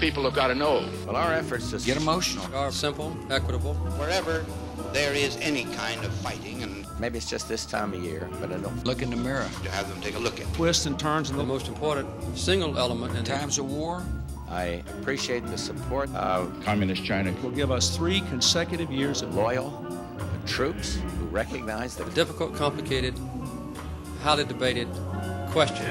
people have got to know. Well, our efforts to get emotional are simple, equitable. Wherever there is any kind of fighting, and maybe it's just this time of year, but I don't look in the mirror to have them take a look at twists and turns, and the most important single element in times of war. I appreciate the support of Communist China. Will give us 3 consecutive years of loyal troops who recognize the difficult, complicated, highly debated question.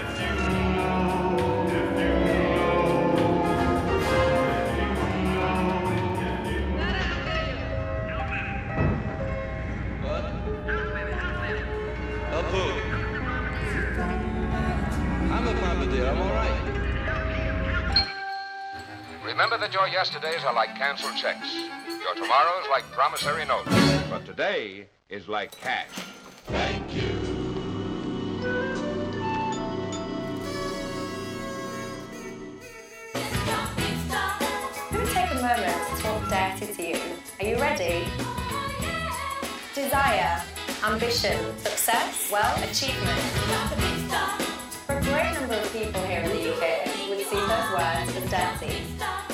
Remember that your yesterdays are like canceled checks. Your tomorrows like promissory notes. But today is like cash. Thank you. Let me take a moment to talk dirty to you. Are you ready? Desire, ambition, success, well, achievement. For a great number of people here in the UK, would see those words as dirty.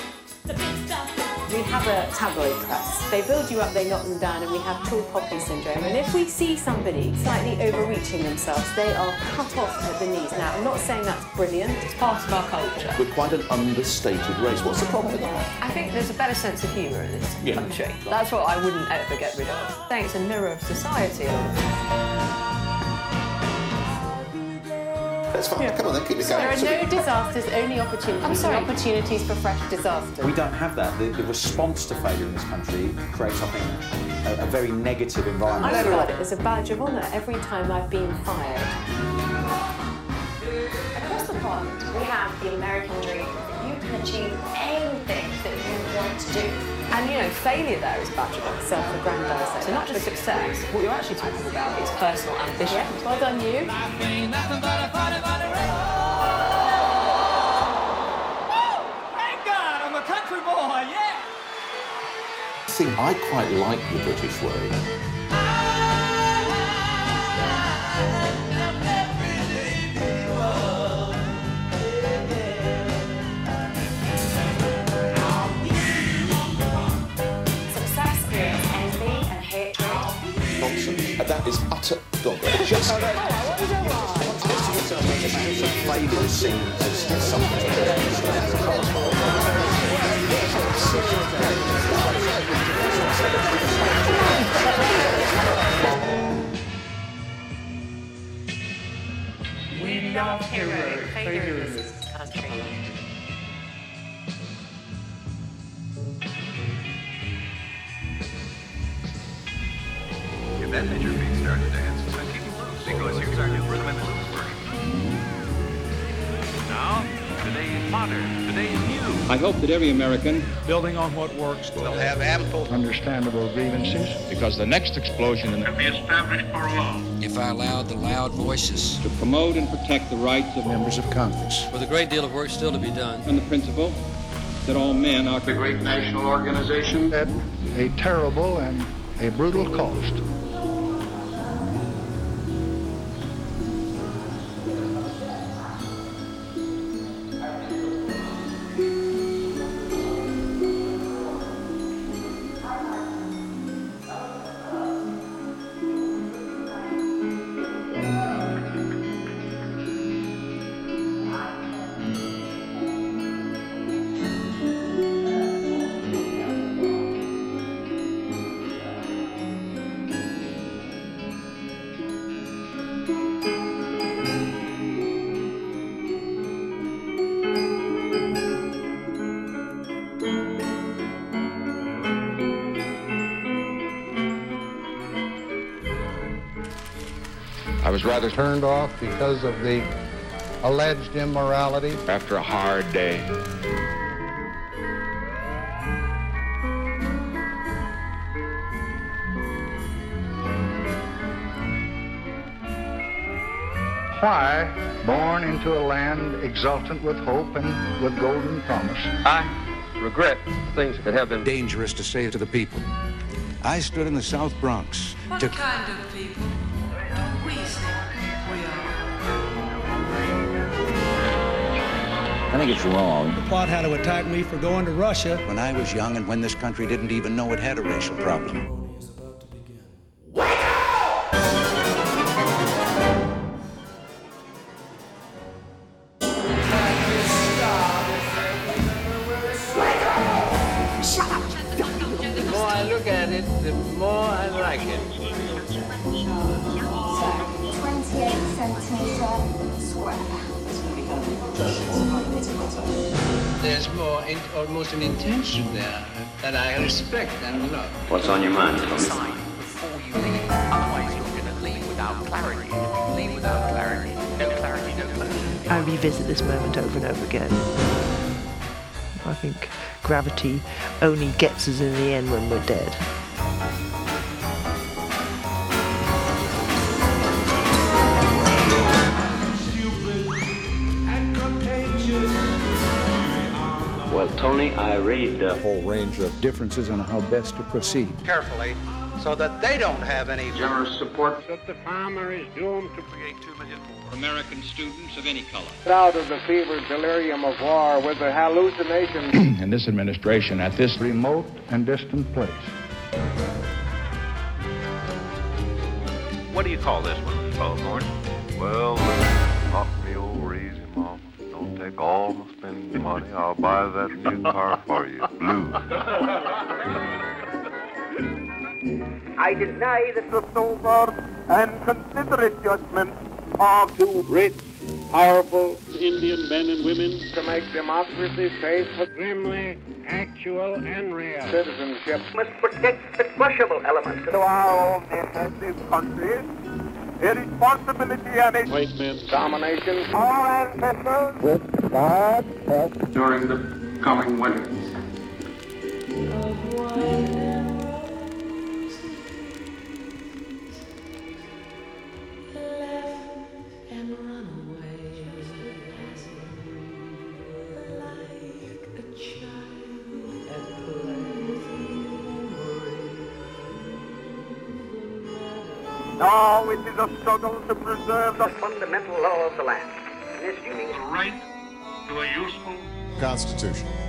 We have a tabloid press. They build you up, they knock them down, and we have tall poppy syndrome. And if we see somebody slightly overreaching themselves, they are cut off at the knees. Now, I'm not saying that's brilliant. It's part of our culture. We're quite an understated race. What's the problem with that? I think there's a better sense of humour in this country. That's what I wouldn't ever get rid of. I think it's a mirror of society. That's fine. Yeah. Come on, then, keep it going. There are no disasters, only opportunities. I'm sorry. Opportunities for fresh disasters. We don't have that. The response to failure in this country creates, I think, a very negative environment. I regard it as a badge of honour every time I've been fired. Across the pond, we have the American dream. You can achieve anything that you want to do. And, you know, failure there is a badge of honour, self-aggrandising. So not just success, what you're actually talking about is personal ambition. Yeah. Well done, you. Thank God, I'm a country boy, yeah! See, I quite like the British way. That is utter doggery. Just failure is seen as something We love heroic failure in this country. If that major beat starts to dance, then keep it loose, because here's our new rhythm and blues version. Now, today is modern, today is new. I hope that every American, building on what works, will have ample understandable grievances, Because the next explosion in the... Can be established for law. If I allowed the loud voices to promote and protect the rights of members of Congress, with a great deal of work still to be done. on the principle that all men are... The great national organization at a terrible and a brutal cost. I was rather turned off because of the alleged immorality. After a hard day. Why, born into a land exultant with hope and with golden promise, I regret things that have been dangerous to say to the people. I stood in the South Bronx. What kind of people do we think we are? think it's wrong. The plot had to attack me for going to Russia. When I was young and when this country didn't even know it had a racial problem. The more I look at it, the more I like it. 28 centimetre square. There's more, almost an intention there that I respect and love. What's on your mind, Tony? Before you leave, otherwise you're going to leave without clarity. If you leave without clarity, no clarity, no clarity. I revisit this moment over and over again. I think gravity only gets us in the end when we're dead. Well, Tony, I read A whole range of differences on how best to proceed. Carefully, so that they don't have any generous support. That the farmer is doomed to create 2 million more American students of any color. out of the fever delirium of war with the hallucinations. And this administration at this Remote and distant place. What do you call this one, Bowthorne? Well, knock me over easy, Mama. Don't take all my spending money. I'll buy that new car for you. Blue. I deny that the sober and considerate judgment of two Rich, powerful Indian men and women to make democracy safe for extremely actual and real citizenship. must protect the crushable elements of our own defensive country. A responsibility and a White men's domination. our ancestors with God's help During the coming winter. Now it is a struggle to preserve the fundamental law of the land. And this means right to a useful Constitution.